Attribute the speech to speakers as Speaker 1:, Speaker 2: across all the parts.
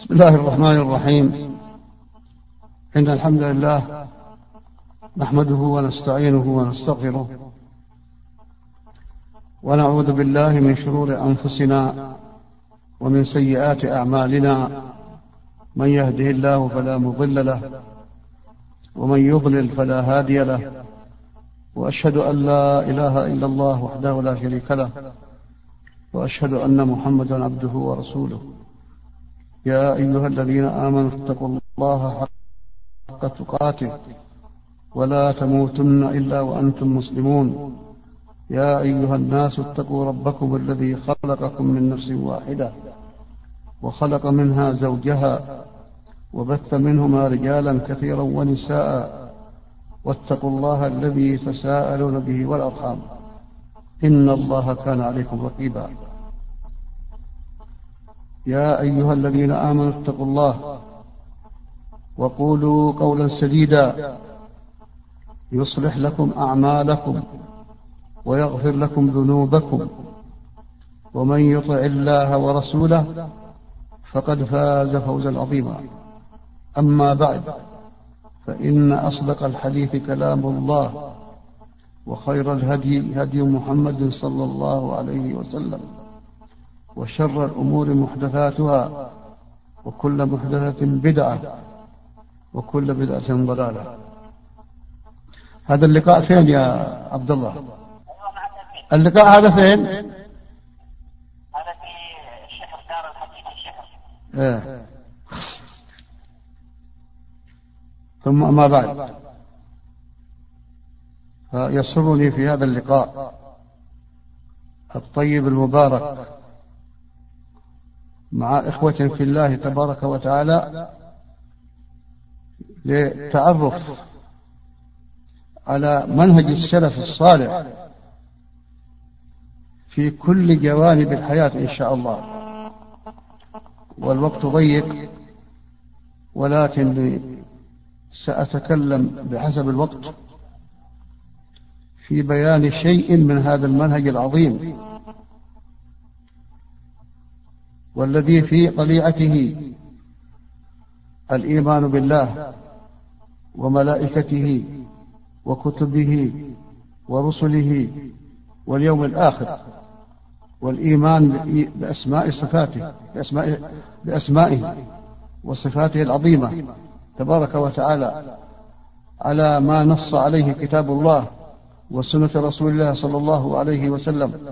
Speaker 1: بسم الله الرحمن الرحيم. إن الحمد لله نحمده ونستعينه ونستغفره ونعوذ بالله من شرور أنفسنا ومن سيئات أعمالنا، من يهده الله فلا مضل له ومن يضلل فلا هادي له، وأشهد أن لا إله إلا الله وحده لا شريك له، وأشهد أن محمدا عبده ورسوله. يا أيها الذين آمنوا اتقوا الله حق تقاته ولا تموتن إلا وأنتم مسلمون. يا أيها الناس اتقوا ربكم الذي خلقكم من نفس واحدة وخلق منها زوجها وبث منهما رجالا كثيرا ونساء، واتقوا الله الذي تساءلون به والأرحام، إن الله كان عليكم رقيبا. يا أيها الذين آمنوا اتقوا الله وقولوا قولا سديدا يصلح لكم أعمالكم ويغفر لكم ذنوبكم، ومن يطع الله ورسوله فقد فاز فوزا عظيما. أما بعد، فإن أصدق الحديث كلام الله، وخير الهدي هدي محمد صلى الله عليه وسلم، وشر الأمور محدثاتها، وكل محدثة بدعة، وكل بدعة ضلالة. هذا اللقاء فين يا عبد الله؟ اللقاء هذا فين؟
Speaker 2: هذا في الشحر، دار الحديث الشحر.
Speaker 1: ثم ما بعد، فيسرني في هذا اللقاء الطيب المبارك مع إخوة في الله تبارك وتعالى للتعرف على منهج السلف الصالح في كل جوانب الحياة إن شاء الله. والوقت ضيق، ولكن سأتكلم بحسب الوقت في بيان شيء من هذا المنهج العظيم، والذي في طليعته الإيمان بالله وملائكته وكتبه ورسله واليوم الآخر، والإيمان بأسمائه وصفاته العظيمة تبارك وتعالى على ما نص عليه كتاب الله وسنة رسول الله صلى الله عليه وسلم.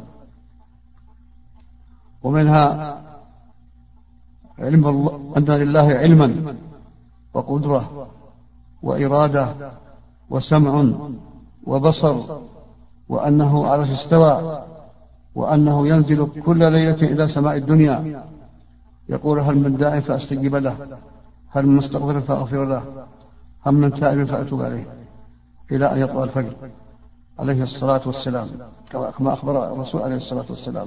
Speaker 1: ومنها علم الله، أن لله علما وقدرة وإرادة وسمع وبصر، وأنه على العرش استوى، وأنه ينزل كل ليلة إلى سماء الدنيا يقول: هل من داع فأستجيب له، هل من مستغفر فأغفر له، هل من تائب فأتوب عليه، إلى أن يطلع الفجر عليه الصلاة والسلام، كما أخبر الرسول عليه الصلاة والسلام.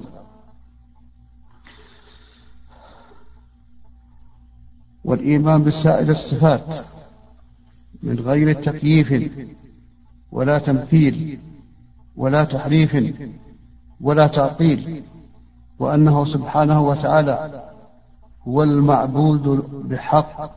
Speaker 1: والإيمان بسائر الصفات من غير تكييف ولا تمثيل ولا تحريف ولا تعطيل، وأنه سبحانه وتعالى هو المعبود بحق،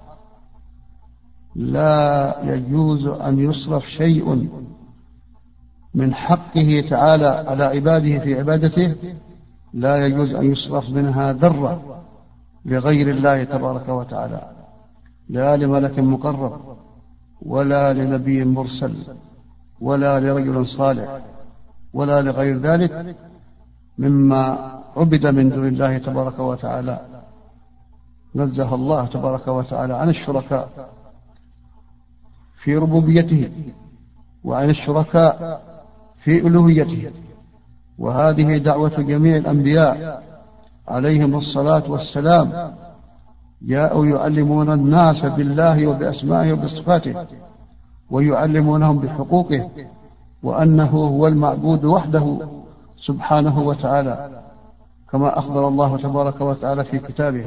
Speaker 1: لا يجوز أن يصرف شيء من حقه تعالى على عباده في عبادته، لا يجوز أن يصرف منها ذرة لغير الله تبارك وتعالى، لا لملك مقرب ولا لنبي مرسل ولا لرجل صالح ولا لغير ذلك مما عبد من دون الله تبارك وتعالى. نزه الله تبارك وتعالى عن الشركاء في ربوبيته وعن الشركاء في ألوهيته. وهذه دعوة جميع الأنبياء عليهم الصلاة والسلام، جاءوا يعلمون الناس بالله وبأسمائه وبصفاته، ويعلمونهم بحقوقه، وأنه هو المعبود وحده سبحانه وتعالى، كما أخبر الله تبارك وتعالى في كتابه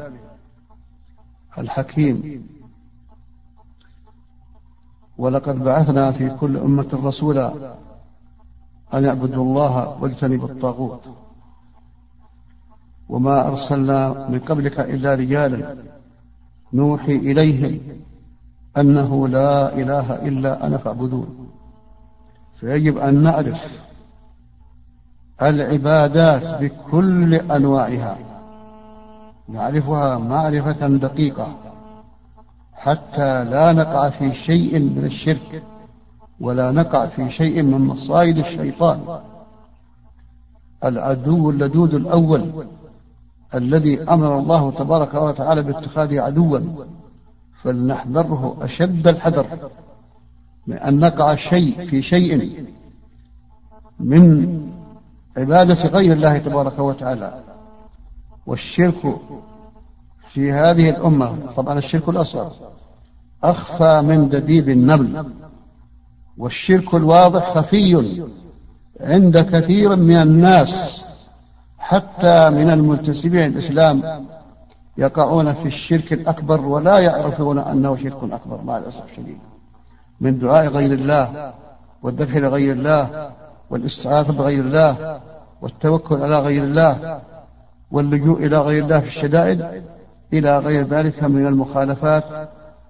Speaker 1: الحكيم: ولقد بعثنا في كل أمة رسولا أن يعبدوا الله واجتنبوا الطاغوت وما أرسلنا من قبلك إلا رجالا نوحي إليهم أنه لا إله إلا أنا فاعبدون. فيجب أن نعرف العبادات بكل أنواعها، نعرفها معرفة دقيقة حتى لا نقع في شيء من الشرك ولا نقع في شيء من مصائد الشيطان. العدو اللدود الأول الذي أمر الله تبارك وتعالى باتخاذه عدوا، فلنحذره أشد الحذر من أن نقع في شيء من عبادة غير الله تبارك وتعالى. والشرك في هذه الأمة طبعا الشرك الأصغر أخفى من دبيب النمل، والشرك الواضح خفي عند كثير من الناس حتى من المنتسبين الإسلام، يقعون في الشرك الأكبر ولا يعرفون أنه شرك أكبر مع الأسف الشديد، من دعاء غير الله والذبح لغير الله والاستعاذة بغير الله والتوكل على غير الله واللجوء إلى غير الله في الشدائد إلى غير ذلك من المخالفات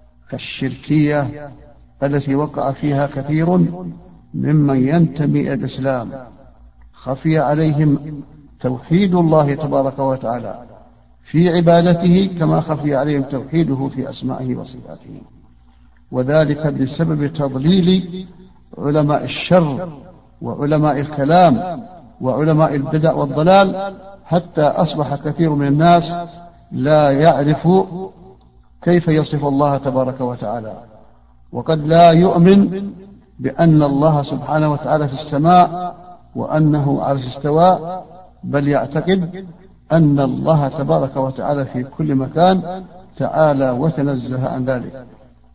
Speaker 1: الشركية التي وقع فيها كثير ممن ينتمي إلى الإسلام. خفي عليهم توحيد الله تبارك وتعالى في عبادته كما خفي عليهم توحيده في أسمائه وصفاته، وذلك بسبب تضليل علماء الشر وعلماء الكلام وعلماء البدع والضلال، حتى أصبح كثير من الناس لا يعرف كيف يصف الله تبارك وتعالى، وقد لا يؤمن بأن الله سبحانه وتعالى في السماء وأنه عرش استوى، بل يعتقد أن الله تبارك وتعالى في كل مكان تعالى وتنزه عن ذلك،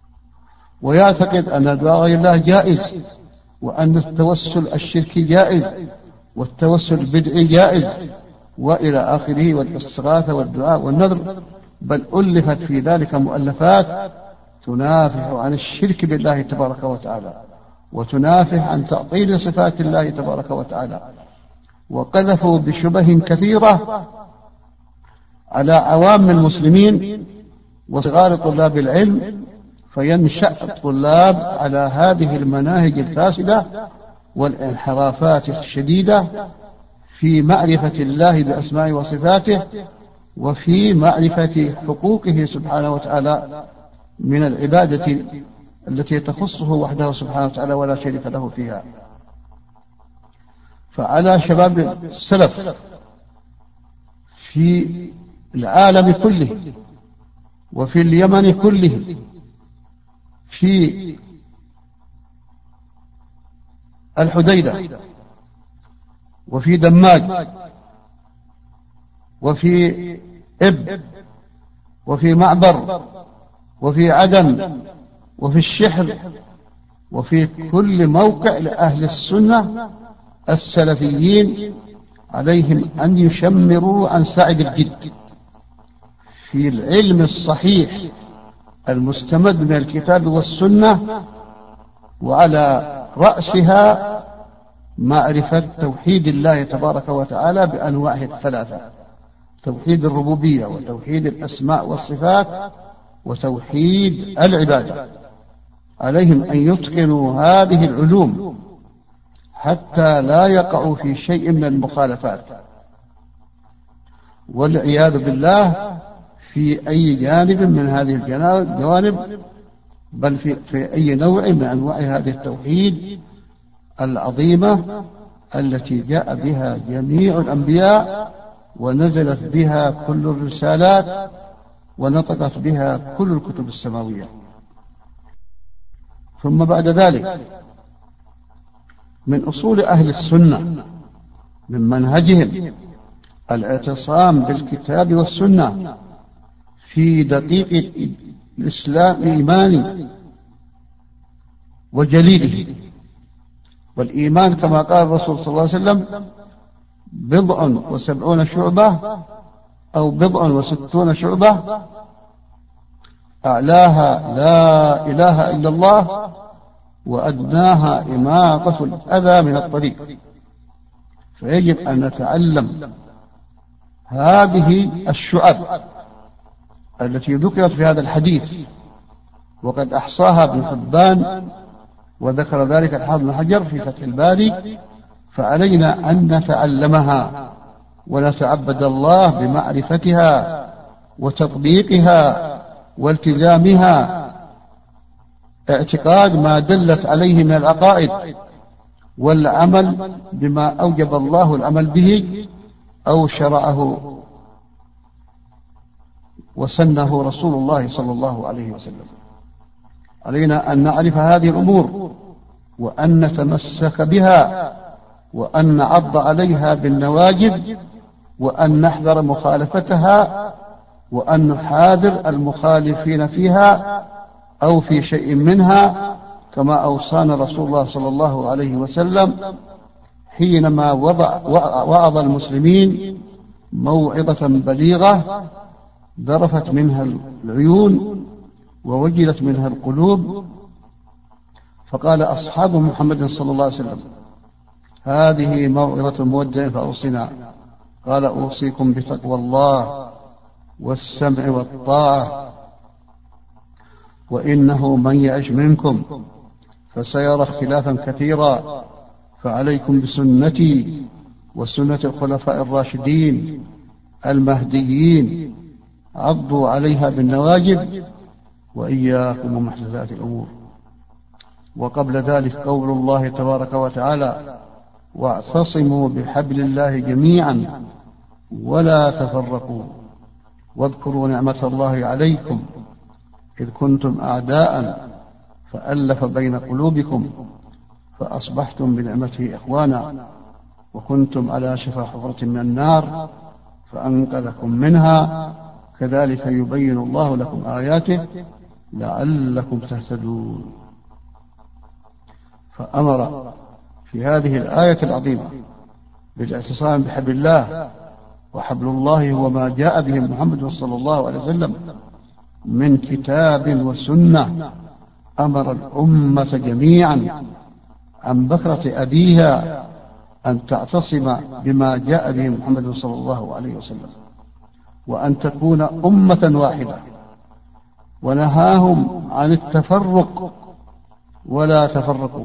Speaker 1: ويعتقد أن دعاء غير الله جائز، وأن التوسل الشركي جائز، والتوسل البدعي جائز، وإلى آخره، والاستغاثة والدعاء والنذر، بل ألفت في ذلك مؤلفات تنافح عن الشرك بالله تبارك وتعالى، وتنافح عن تعطيل صفات الله تبارك وتعالى، وقذفوا بشبه كثيرة على عوام المسلمين وصغار طلاب العلم، فينشأ الطلاب على هذه المناهج الفاسدة والانحرافات الشديدة في معرفة الله بأسمائه وصفاته، وفي معرفة حقوقه سبحانه وتعالى من العبادة التي تخصه وحده سبحانه وتعالى ولا شريك له فيها. فعلى شباب السلف في العالم كله وفي اليمن كله، في الحديدة وفي دماج وفي إب وفي معبر وفي عدن وفي الشحر وفي كل موقع لأهل السنة السلفيين، عليهم أن يشمروا عن ساعد الجد في العلم الصحيح المستمد من الكتاب والسنة، وعلى رأسها معرفة توحيد الله تبارك وتعالى بأنواعه الثلاثة: توحيد الربوبية، وتوحيد الأسماء والصفات، وتوحيد العبادة. عليهم أن يتقنوا هذه العلوم حتى لا يقعوا في شيء من المخالفات والعياذ بالله في أي جانب من هذه الجوانب، بل في أي نوع من أنواع هذه التوحيد العظيمة التي جاء بها جميع الأنبياء ونزلت بها كل الرسالات ونطقت بها كل الكتب السماوية. ثم بعد ذلك من أصول أهل السنة من منهجهم الاعتصام بالكتاب والسنة في دقيق الإسلام الإيماني وجليله. والإيمان كما قال الرسول صلى الله عليه وسلم 70 شعبة أو 60 شعبة، أعلاها لا إله إلا الله، وأدناها إماطة الأذى من الطريق. فيجب أن نتعلم هذه الشعب التي ذكرت في هذا الحديث، وقد أحصاها ابن حبان وذكر ذلك الحافظ بن حجر في فتح الباري، فعلينا أن نتعلمها ونتعبد الله بمعرفتها وتطبيقها والتزامها، اعتقاد ما دلت عليه من العقائد، والعمل بما أوجب الله العمل به أو شرعه وسنه رسول الله صلى الله عليه وسلم. علينا أن نعرف هذه الأمور وأن نتمسك بها وأن نعض عليها بالنواجذ وأن نحذر مخالفتها وأن نحاذر المخالفين فيها أو في شيء منها، كما أوصانا رسول الله صلى الله عليه وسلم حينما وعظ المسلمين موعظة بليغة ذرفت منها العيون ووجلت منها القلوب، فقال أصحاب محمد صلى الله عليه وسلم: هذه موعظة مودع فأوصنا. قال: أوصيكم بتقوى الله والسمع والطاعة، وإنه من يعش منكم فسيرى اختلافا كثيرا، فعليكم بسنتي وسنة الخلفاء الراشدين المهديين، عضوا عليها بالنواجذ، وإياكم ومحدثات الأمور. وقبل ذلك قول الله تبارك وتعالى: واعتصموا بحبل الله جميعا ولا تفرقوا، واذكروا نعمة الله عليكم إذ كنتم أعداء فألف بين قلوبكم فأصبحتم بنعمته إخوانا، وكنتم على شفا حفرة من النار فأنقذكم منها، كذلك يبين الله لكم آياته لعلكم تهتدون. فأمر في هذه الآية العظيمة بالاعتصام بحبل الله، وحبل الله هو ما جاء به محمد صلى الله عليه وسلم من كتاب وسنة. أمر الأمة جميعا عن بكرة أبيها أن تعتصم بما جاء به محمد صلى الله عليه وسلم، وأن تكون أمة واحدة، ونهاهم عن التفرق ولا تفرقوا.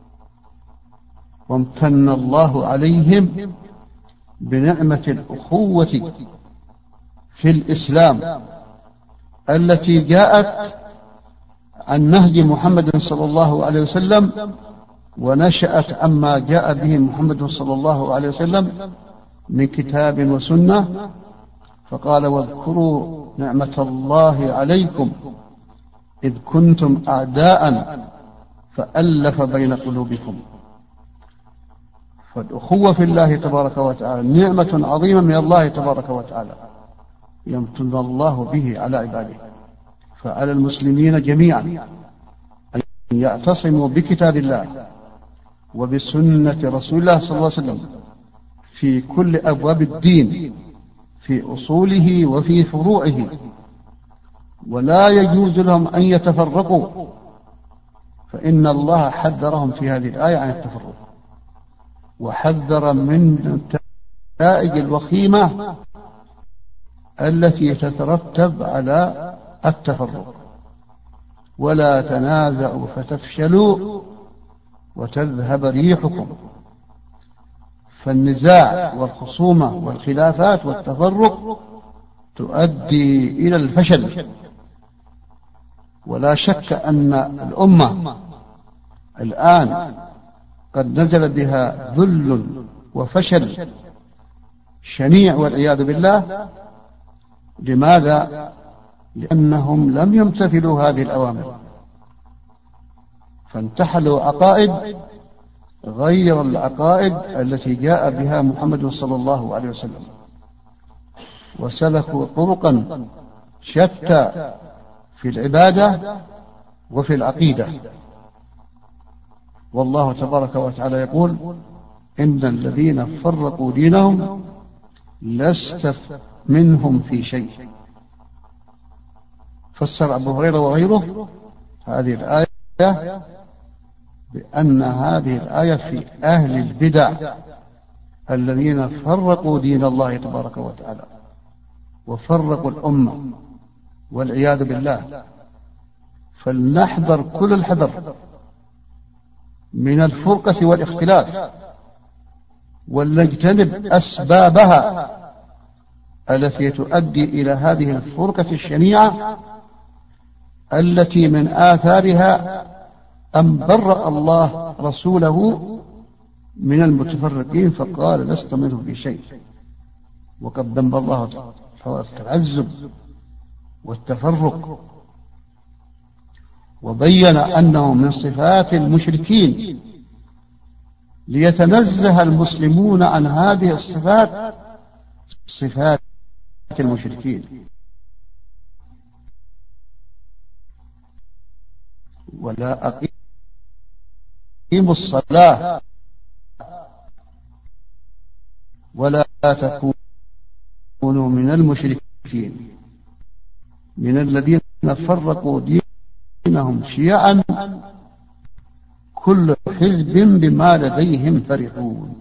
Speaker 1: وامتن الله عليهم بنعمة الأخوة في الإسلام التي جاءت عن نهج محمد صلى الله عليه وسلم، ونشأت عما جاء به محمد صلى الله عليه وسلم من كتاب وسنة. فقال: واذكروا نعمة الله عليكم إذ كنتم أعداء فألف بين قلوبكم. فالأخوة في الله تبارك وتعالى نعمة عظيمة من الله تبارك وتعالى يمتن الله به على عباده. فعلى المسلمين جميعا أن يعتصموا بكتاب الله وبسنة رسول الله صلى الله عليه وسلم في كل أبواب الدين، في أصوله وفي فروعه، ولا يجوز لهم أن يتفرقوا، فإن الله حذرهم في هذه الآية عن التفرق، وحذر من النتائج الوخيمة التي تترتب على التفرق. ولا تنازعوا فتفشلوا وتذهب ريحكم. فالنزاع والخصومة والخلافات والتفرق تؤدي إلى الفشل. ولا شك أن الأمة الآن قد نزل بها ذل وفشل شنيع والعياذ بالله. لماذا؟ لأنهم لم يمتثلوا هذه الأوامر، فانتحلوا عقائد غير العقائد التي جاء بها محمد صلى الله عليه وسلم، وسلكوا طرقا شتى في العبادة وفي العقيدة. والله تبارك وتعالى يقول: إن الذين فرقوا دينهم لست منهم في شيء. فسر أبو هريرة وغيره هذه الآية بأن هذه الآية في أهل البدع الذين فرقوا دين الله تبارك وتعالى وفرقوا الأمة والعياذ بالله. فلنحذر كل الحذر من الفرقة والاختلاف، ولنجتنب أسبابها التي تؤدي إلى هذه الفرقة الشنيعة التي من آثارها أن برأ الله رسوله من المتفرقين فقال لست منه في شيء، وقد ذم الله التعزب والتفرق، وبين أنه من صفات المشركين، ليتنزه المسلمون عن هذه الصفات، صفات المشركين. ولا أقيموا الصلاة ولا تكونوا من المشركين من الذين فرقوا دينهم شيعا كل حزب بما لديهم فرحون.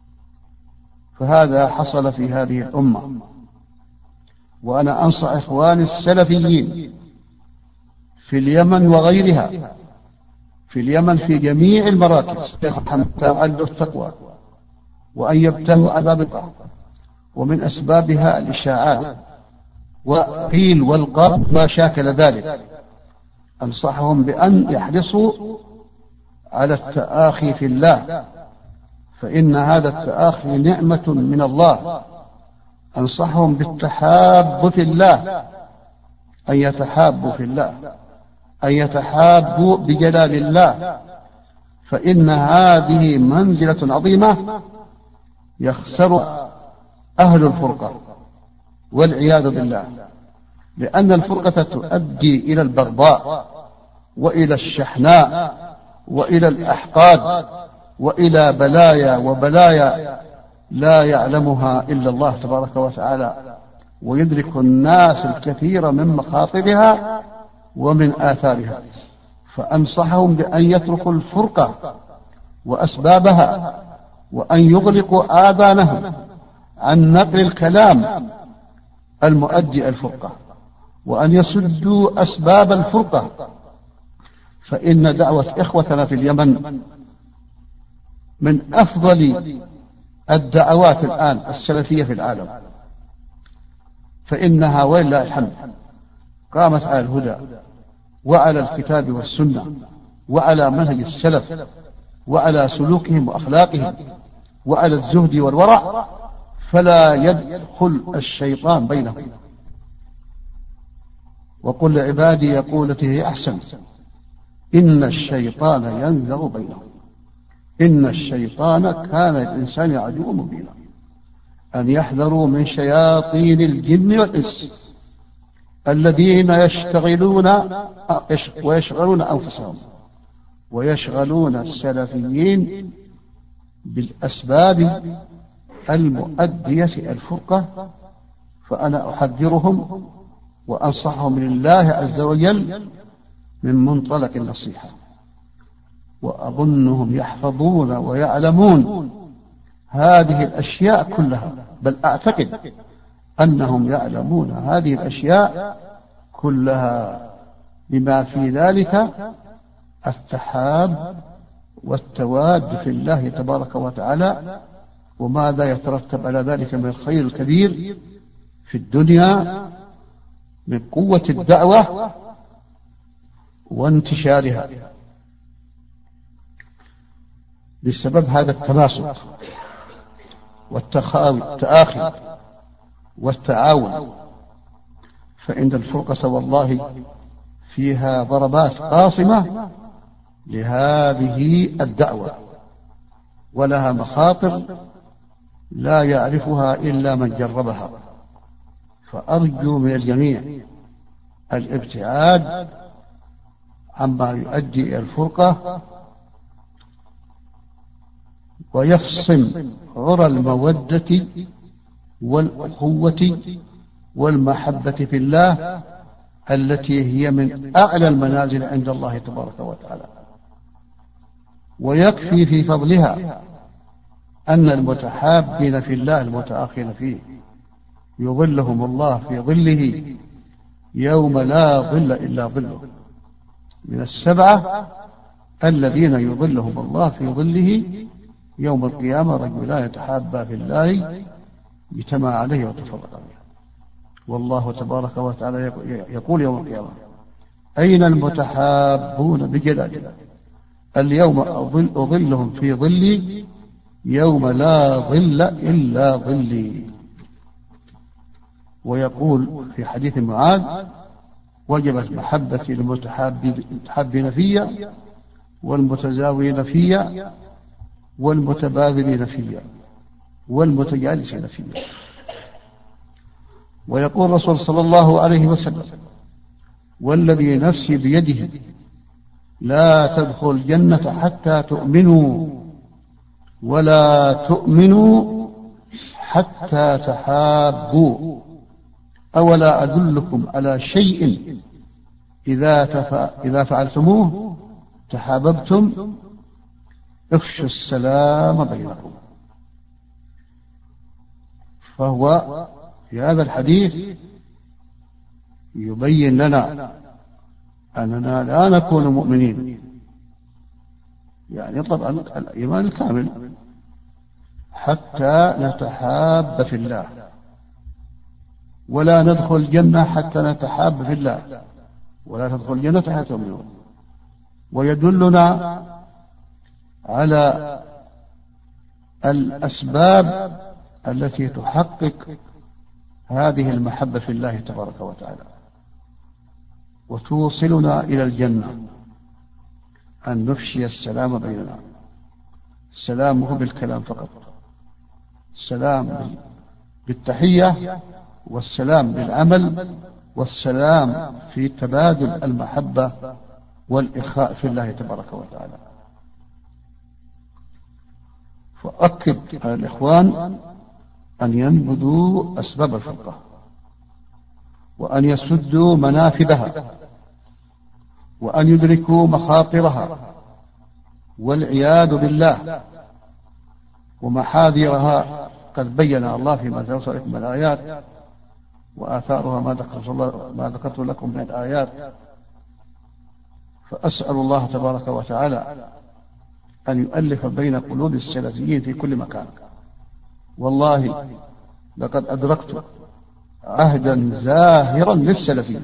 Speaker 1: فهذا حصل في هذه الأمة. وأنا أنصح إخواني السلفيين في اليمن وغيرها، في اليمن في جميع المراكز، تعلوا التقوى وأن يبتغوا عذاب الله، ومن أسبابها الإشاعات وقيل والقال ما شاكل ذلك. أنصحهم بأن يحرصوا على التآخي في الله، فإن هذا التآخي نعمة من الله. أنصحهم بالتحاب في الله، أن يتحابوا في الله، أن يتحابوا بجلال الله، فإن هذه منزلة عظيمة يخسر أهل الفرقة والعياذ بالله، لأن الفرقة تؤدي إلى البغضاء وإلى الشحناء وإلى الأحقاد وإلى بلايا وبلايا لا يعلمها إلا الله تبارك وتعالى، ويدرك الناس الكثير من مخاطرها ومن آثارها. فأنصحهم بأن يتركوا الفرقة وأسبابها، وأن يغلقوا آذانهم عن نقل الكلام المؤدي الفرقة، وأن يسدوا أسباب الفرقة. فإن دعوة إخوتنا في اليمن من أفضل الدعوات الآن السلفية في العالم، فإنها ولله الحمد قامت على الهدى وعلى الكتاب والسنة وعلى منهج السلف وعلى سلوكهم وأخلاقهم وعلى الزهد والورع، فلا يدخل الشيطان بينهم. وقل لعبادي يقول التي هي أحسن إن الشيطان ينزغ بينهم، إن الشيطان كان الإنسان عدوا مبينا. أن يحذروا من شياطين الجن والإنس الذين يشغلون أنفسهم ويشغلون السلفيين بالأسباب المؤدية الفرقة. فأنا أحذرهم وأنصحهم لله عز وجل من منطلق النصيحة، وأظنهم يحفظون ويعلمون هذه الأشياء كلها، بل أعتقد أنهم يعلمون هذه الأشياء كلها، بما في ذلك التحاب والتواد في الله تبارك وتعالى، وماذا يترتب على ذلك من الخير الكبير في الدنيا من قوة الدعوة وانتشارها. بسبب هذا التماسك والتآخي والتعاون، فإن الفرقة والله فيها ضربات قاصمة لهذه الدعوة، ولها مخاطر لا يعرفها إلا من جربها. فأرجو من الجميع الابتعاد عما يؤدي إلى الفرقة، ويفصم عرى المودة والأخوة والمحبة في الله التي هي من أعلى المنازل عند الله تبارك وتعالى. ويكفي في فضلها أن المتحابين في الله المتآخين فيه يظلهم الله في ظله يوم لا ظل إلا ظله، من السبعة الذين يظلهم الله في ظله يوم القيامة رجلان يتحابا في الله اجتمع عليه وتفرق عليه. والله تبارك وتعالى يقول يوم القيامة: أين المتحابون بجلالي اليوم أظلهم في ظلي يوم لا ظل إلا ظلي. ويقول في حديث معاذ: وجبت محبتي للمتحابين فيا والمتزاورين فيا والمتباذلين فيا والمتجالسين فيا. ويقول الرسول صلى الله عليه وسلم: والذي نفسي بيده لا تدخل الجنة حتى تؤمنوا ولا تؤمنوا حتى تحابوا، أولا أدلكم على شيء إذا فعلتموه تحاببتم؟ افشوا السلام بينكم. فهو في هذا الحديث يبين لنا أننا لا نكون مؤمنين، يعني طبعا الإيمان الكامل، حتى نتحاب في الله، ولا ندخل الجنة حتى نتحاب في الله، ولا تدخل الجنة حتى تؤمنون. ويدلنا على الأسباب التي تحقق هذه المحبة في الله تبارك وتعالى وتوصلنا إلى الجنة: أن نفشي السلام بيننا. السلام هو بالكلام فقط، السلام بالتحية، والسلام بالعمل، والسلام في تبادل المحبة والإخاء في الله تبارك وتعالى. فأكد على الإخوان أن ينبذوا أسباب الفرقة وأن يسدوا منافذها وأن يدركوا مخاطرها والعياذ بالله ومحاذرها. قد بين الله فيما سيوصل من الآيات وآثارها ما ذكرت لكم من الآيات. فأسأل الله تبارك وتعالى أن يؤلف بين قلوب السلفيين في كل مكان. والله لقد أدركت عهدا زاهرا للسلفيين.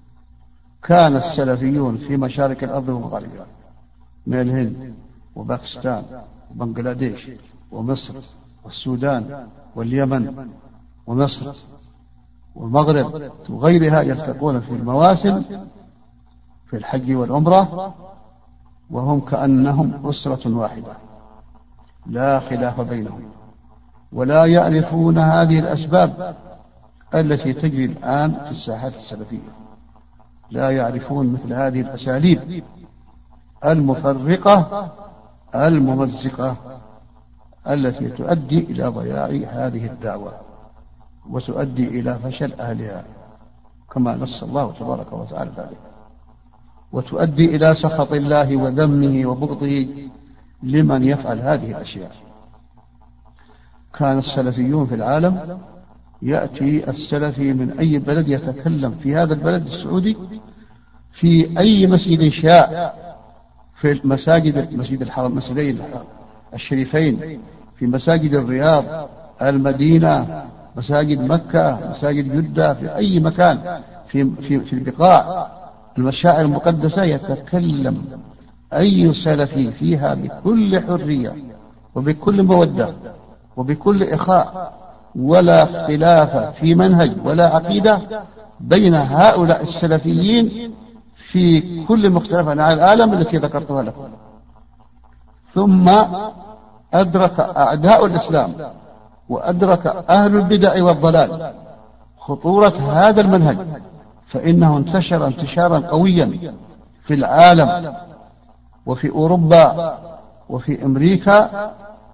Speaker 1: كان السلفيون في مشارق الأرض ومغاربها، من الهند وباكستان وبنغلاديش ومصر والسودان واليمن ومصر والمغرب وغيرها، يلتقون في المواسم في الحج والعمرة وهم كأنهم أسرة واحدة لا خلاف بينهم، ولا يعرفون هذه الأسباب التي تجري الآن في الساحات السلفية. لا يعرفون مثل هذه الأساليب المفرقة الممزقة التي تؤدي إلى ضياع هذه الدعوة وتؤدي إلى فشل أهلها كما نص الله تبارك وتعالى ذلك، وتؤدي إلى سخط الله وذمه وبغضه لمن يفعل هذه الأشياء. كان السلفيون في العالم يأتي السلفي من أي بلد يتكلم في هذا البلد السعودي في أي مسجد شاء، في المساجد، مسجد الحرم، مسجدين الشريفين، في مساجد الرياض، المدينة، مساجد مكة، مساجد جدة، في أي مكان في البقاع المشاعر المقدسة يتكلم أي سلفي فيها بكل حرية وبكل مودة وبكل إخاء، ولا اختلاف في منهج ولا عقيدة بين هؤلاء السلفيين في كل مختلف أنحاء العالم التي ذكرتها لكم. ثم أدرك أعداء الإسلام وأدرك أهل البدع والضلال خطورة هذا المنهج، فإنه انتشر انتشارا قويا في العالم وفي أوروبا وفي أمريكا.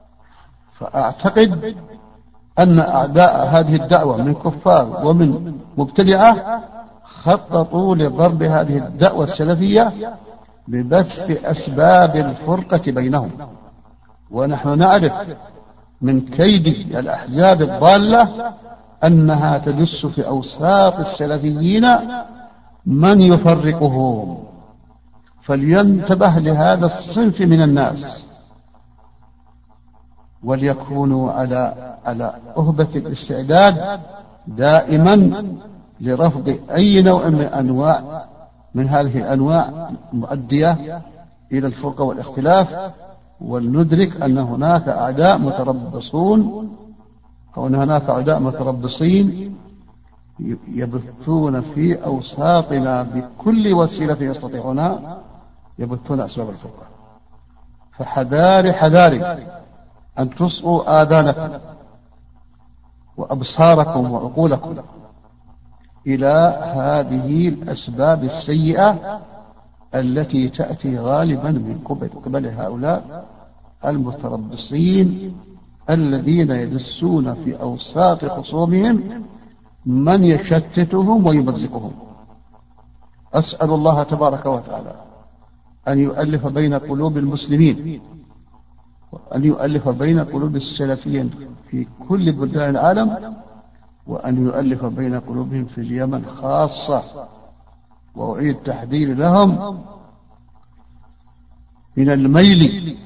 Speaker 1: فأعتقد أن أعداء هذه الدعوة من كفار ومن مبتدعة خططوا لضرب هذه الدعوة السلفية ببث أسباب الفرقة بينهم. ونحن نعرف من كيد الأحزاب الضالة أنها تدس في أوساط السلفيين من يفرقهم، فلينتبه لهذا الصنف من الناس، وليكونوا على أهبة الاستعداد دائما لرفض أي نوع من هذه الأنواع المؤدية إلى الفرقة والاختلاف. ولندرك أن هناك أعداء متربصين يبثون في أوساطنا بكل وسيلة يستطيعونها، يبثون أسباب الفرقة. فحذاري أن تصغوا آذانكم وأبصاركم وعقولكم إلى هذه الأسباب السيئة التي تأتي غالبا من قبل هؤلاء المتربصين الذين يدسون في أوساط خصومهم من يشتتهم ويمزقهم. أسأل الله تبارك وتعالى أن يؤلف بين قلوب المسلمين، وأن يؤلف بين قلوب السلفيين في كل بلدان العالم، وأن يؤلف بين قلوبهم في اليمن خاصة. وأعيد تحذير لهم من الميل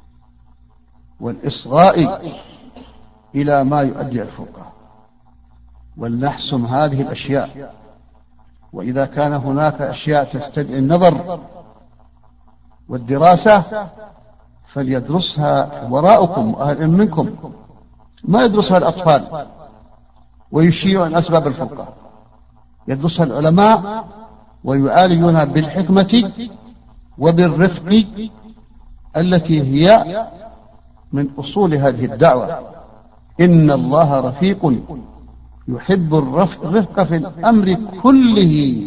Speaker 1: والإصغاء إلى ما يؤدي الفرقة، ولنحسم هذه الأشياء. وإذا كان هناك أشياء تستدعي النظر والدراسة فليدرسها وراءكم وأهل منكم، ما يدرسها الأطفال ويشيعون أسباب الفرقة، يدرسها العلماء ويعالجونها بالحكمة وبالرفق التي هي من أصول هذه الدعوة. إن الله رفيق يحب الرفق في الأمر كله،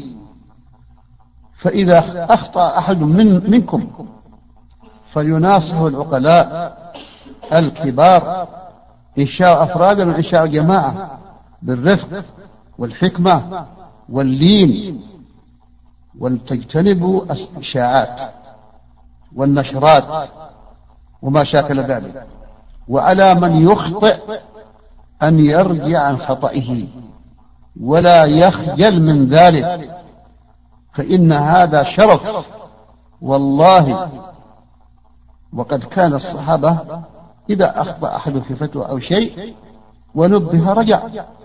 Speaker 1: فإذا أخطأ أحد منكم فليناصحه العقلاء الكبار، إن شاء أفرادا وإن شاء جماعة، بالرفق والحكمة واللين، ولتجتنبوا الإشاعات والنشرات وما شاكل ذلك. وعلى من يخطئ أن يرجع عن خطئه ولا يخجل من ذلك، فإن هذا شرف والله. وقد كان الصحابة إذا أخطأ أحد في فتوى أو شيء ونبه رجع،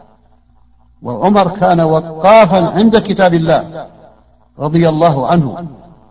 Speaker 1: وعمر كان وقافا عند كتاب الله رضي الله عنه،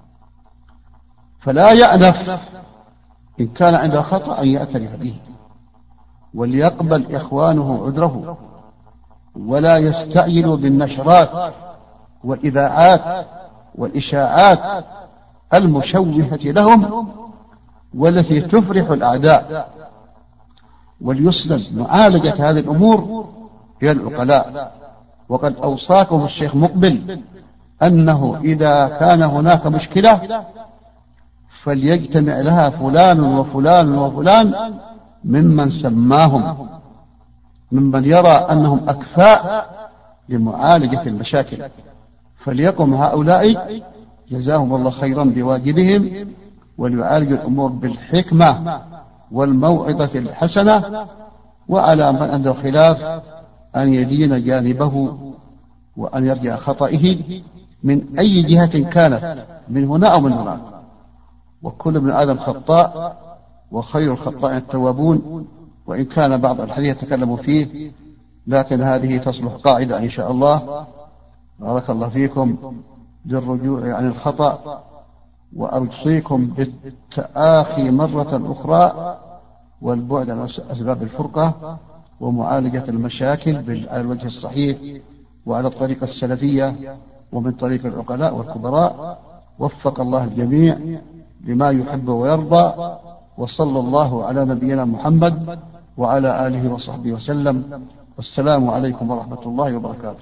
Speaker 1: فلا يأنف إن كان عنده خطأ أن يعترف به، وليقبل إخوانه عذره، ولا يستعجلوا بالنشرات والإذاعات والإشاعات المشوهة لهم والتي تفرح الأعداء. وليسلم معالجة هذه الأمور إلى العقلاء. وقد أوصاكم الشيخ مقبل أنه إذا كان هناك مشكلة فليجتمع لها فلان وفلان وفلان ممن سماهم، ممن يرى أنهم أكفاء لمعالجة المشاكل، فليقم هؤلاء جزاهم الله خيرا بواجبهم، وليعالجوا الأمور بالحكمة والموعظة الحسنة. وعلى من عنده خلاف أن يدين جانبه وأن يرجع خطئه من أي جهة كانت، من هنا أو من هناك. وكل ابن آدم خطاء وخير الخطاء التوابون، وإن كان بعض الحديث يتكلم فيه، لكن هذه تصلح قاعدة إن شاء الله. بارك الله فيكم بالرجوع عن الخطأ، وأوصيكم بالتآخي مرة أخرى والبعد عن أسباب الفرقة ومعالجة المشاكل على الوجه الصحيح وعلى الطريقة السلفية ومن طريق العقلاء والكبراء. وفق الله الجميع لما يحب ويرضى، وصلى الله على نبينا محمد وعلى آله وصحبه وسلم. والسلام عليكم ورحمة الله وبركاته.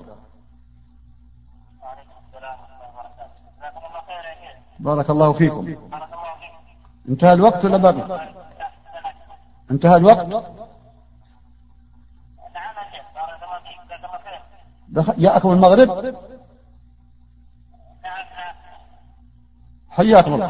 Speaker 1: بارك الله فيكم. انتهى الوقت ولا باقي؟ انتهى الوقت؟ جاءكم المغرب؟ حياكم الله.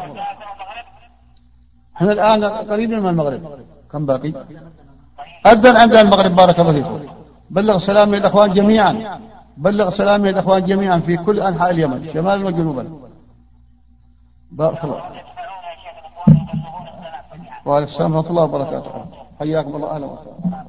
Speaker 1: احنا الآن قريبين من المغرب. كم باقي؟ أذن عندنا المغرب. بارك الله فيكم. بلغ سلام للأخوان جميعا. بلغ سلامي الأخوان جميعا في كل أنحاء اليمن شمالا وجنوبا. بارك الله. وعليكم السلام ورحمة الله وبركاته. حياكم الله. أهلا وسهلا.